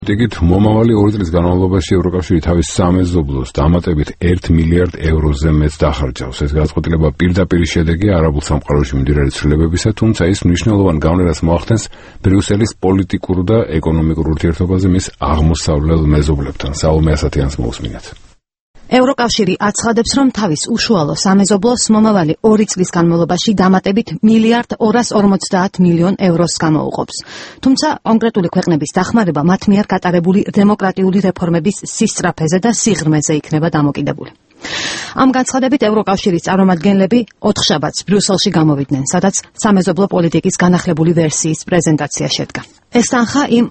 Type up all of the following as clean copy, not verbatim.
ეგეთ მომავალი 2 წლის განმავლობაში ევროკავშირი თავის სამეზობლოს დამატებით 1 მილიარდ ევროზე მეტ დახარჯავს. ეს გადაწყვეტილება პირდაპირ შედეგი არაბულ სამყაროში მიმდინარე ცვლილებებისა, თუმცა ის მნიშვნელოვან გავლენას მოახდენს ბრიუსელის პოლიტიკურ და ეკონომიკურ ურთიერთობაზე მის აღმოსავლელ მეზობლებთან. საულმე ასათიანს მოусმინეთ. ევროკავშირი აცხადებს, რომ თავის უშუალო სამეზობლოს მომავალი 2 წლის განმავლობაში დამატებით 1 მილიარდ 250 მილიონ ევროს გამოუყოფს. თუმცა კონკრეტული ქვეყნების დახმარება მათ მიერ გატარებული დემოკრატიული რეფორმების სისწრაფეზე და სიღრმეზე იქნება დამოკიდებული. ამ განცხადებით ევროკავშირის წარმომადგენლები 4 შაბათს ბრიუსელში გამოვიდნენ, სადაც სამეზობლო პოლიტიკის განახლებული ვერსიის პრეზენტაცია შედგა. ეს თანხა იმ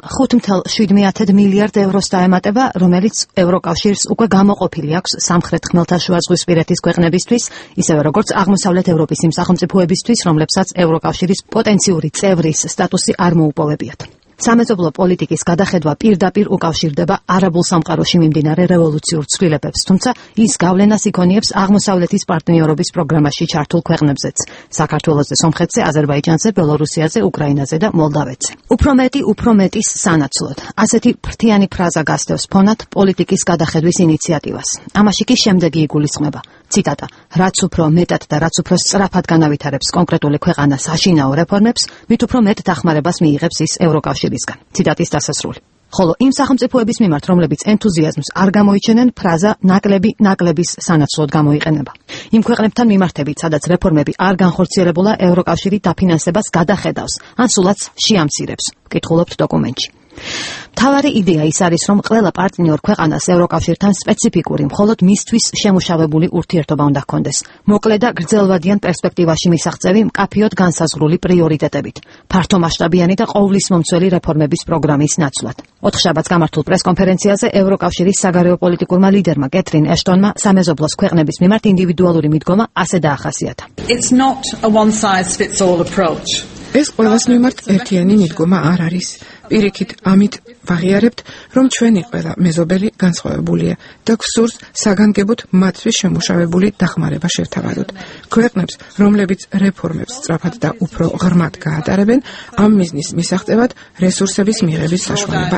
5.7 მილიარდ ევროს დაემატება, რომელიც ევროკავშირს უკვე გამოყოფილი აქვს სამხრეთ ხმელთაშუაზღვისპირეთის ქვეყნებისთვის, ისევე როგორც აღმოსავლეთ ევროპის იმ სახელმწიფოებისთვის, რომლებსაც ევროკავშირის პოტენციური წევრის სტატუსი არ მოუპოვებიათ. სამეზობლო პოლიტიკის გადახედვა პირდაპირ უკავშირდება არაბულ სამყაროში მიმდინარე რევოლუციურ ცვლილებებს, თუმცა ის გავლენას იქონიებს აღმოსავლეთის პარტნიორობის პროგრამაში ჩართულ ქვეყნებზეც: საქართველოზე, სომხეთზე, აზერბაიჯანზე, ბელორუსიაზე, უკრაინაზე და მოლდავეთზე. უფრო მეტის სანაცვლოდ. ასეთი ფრთიანი ფრაზა გასდევს ფონად პოლიტიკის გადახედვის ინიციატივას. ამაში კი შემდეგი იგულისხმება. ციტატა: რაც უფრო მეტად და რაც უფრო სწრაფად განავითარებს კონკრეტული ქვეყანა საშინაო რეფორმებს, მით უფრო მეტ დახმარებას მიიღებს ის ევროკავშირისგან. ციტატის დასასრული. ხოლო იმ სახელმწიფოების მიმართ, რომლებიც ენთუზიაზმს არ გამოიჩენენ, ფრაზა ნაკლების სანაცვლოდ გამოიყენება. იმ ქვეყნებთან მიმართებით, სადაც რეფორმები არ განხორციელებულა, ევროკავშირი დაფინანსებას გადახედავს, ან სულაც შეამცირებს, ვკითხულობთ დოკუმენტში. მთავარი იდეა ის არის, რომ ყველა პარტნიორ ქვეყანას ევროკავშირთან სპეციფიკური, მხოლოდ მისთვის შემუშავებული ურთიერთობა უნდა ჰქონდეს. მოკლე და გრძელვადიან პერსპექტივაში მისაღწევი, მკაფიოდ განსაზღვრული პრიორიტეტებით, ფართომასშტაბიანი და ყოვლისმომცველი რეფორმების პროგრამის ნაცვლად. 4 შაბათს გამართულ პრესკონფერენციაზე ევროკავშირის საგარეო პოლიტიკურმა ლიდერმა კეთრინ ეშტონმა სამეზობლოს ქვეყნების მიმართ ინდივიდუალური მიდგომა ასე დაახასიათა. It's not a one size fits all approach. ეს ყველას მიმართ ერთიანი მიდგომა არ არის. პირიქით, ამით ვაღიარებთ, რომ ჩვენი ყველა მეზობელი განსხვავებულია და გვსურს საგანგებოდ მათთვის შემუშავებული დახმარება შევთავაზოთ. ქვეყნებს, რომლებიც რეფორმებს სწრაფად და უფრო ღრმად გაატარებენ, ამ მიზნის მისაღწევად რესურსების მიღების საშუალება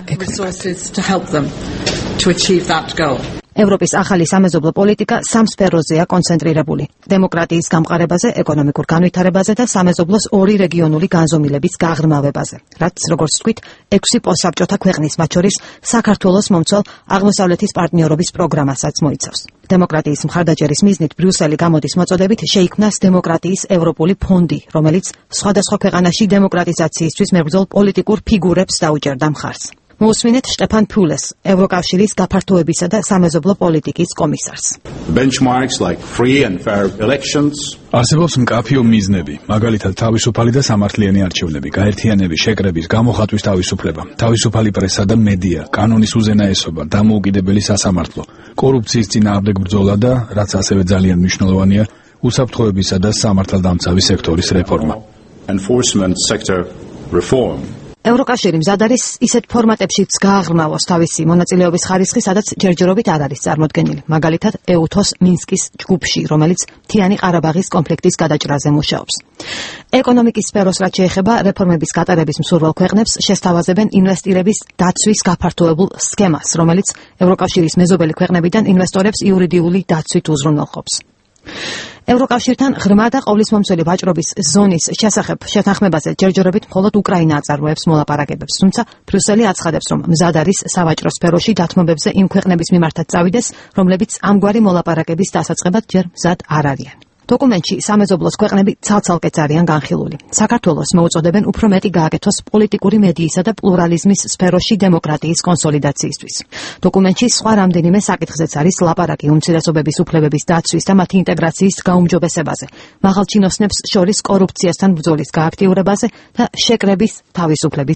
ექნებათ. ევროპის ახალი სამეზობლო პოლიტიკა 3 სფეროზეა კონცენტრირებული: დემოკრატიის გამყარებაზე, ეკონომიკურ განვითარებაზე და სამეზობლოს 2 რეგიონული განზომილების გაღრმავებაზე, რაც, როგორც ვთქვით, 6 პოსტსაბჭოთა ქვეყნის, მათ შორის საქართველოს მომცველ აღმოსავლეთის პარტნიორობის პროგრამასაც მოიცავს. დემოკრატიის მხარდაჭერის მიზნით ბრიუსელი გამოდის მოწოდებით შეიქმნას დემოკრატიის ევროპული ფონდი, რომელიც სხვადასხვა ქვეყანაში დემოკრატიზაციისთვის მებრძოლ პოლიტიკურ ფიგურებს დაუჭერდა მხარს. მოусმინეთ შტეფან ფულეს, ევროკავშირის გაფართოებისა და სამეზობლო პოლიტიკის კომისარს. Benchmarks like free and fair elections. არსებობს მკაფიო მიზნები, მაგალითად თავისუფალი და სამართლიანი არჩევნები, გაერთიანების, შეკრების, გამოხატვის თავისუფლება, თავისუფალი პრესა და მედია, კანონის უზენაესობა, დამოუკიდებელი სასამართლო, კორუფციის წინააღმდეგ ბრძოლა და, რაც ასევე ძალიან მნიშვნელოვანია, უსაფრთხოებისა და სამართალდამცავი სექტორის რეფორმა. Enforcement sector reform. ევროკავშირი მზად არის ისეთ ფორმატებშიც გააღრმავოს თავისი მონაწილეობის ხარისხი, სადაც ჯერჯერობით არ არის წარმოდგენილი. მაგალითად, EUTHOS მინსკის ჯგუფში, რომელიც მთიანი ყარაბაღის კონფლიქტის გადაჭრაზე მუშაობს. ეკონომიკის სფეროს რაც შეეხება, რეფორმების გატარების მსურველ ქვეყნებს შესთავაზებენ ინვესტირების დაცვის გაფართოებულ სქემას, რომელიც ევროკავშირის მეზობელი ქვეყნებიდან ინვესტორებს იურიდიული დაცვით უზრუნველყოფს. ევროკავშირთან ღრმა და ყოვლისმომცველი ვაჭრობის ზონის შესახებ შეთანხმებაზე ჯერჯერობით მხოლოდ უკრაინა აწარმოებს მოლაპარაკებებს, თუმცა ბრიუსელი აცხადებს, რომ მზად არის სავაჭრო სფეროში დათმობებზე იმ ქვეყნების მიმართაც წავიდეს, რომლებიც ამგვარი მოლაპარაკების დასაწყებად ჯერ მზად არ არიან. დოკუმენტში სამეზობლოს ქვეყნები ცალ-ცალკეც არიან განხილული. საქართველოს მოუწოდებენ უფრო მეტი გააკეთოს პოლიტიკური მედიისა და პლურალიზმის სფეროში დემოკრატიის კონსოლიდაციისთვის. დოკუმენტში სხვა რამდენიმე საკითხზეც არის ლაპარაკი უმცირესობების უფლებების დაცვის და მათი ინტეგრაციის გაუმჯობესებაზე, მაღალჩინოსნებს შორის კორუფციასთან ბრძოლის გააქტიურებაზე და შეკრების თავისუფლების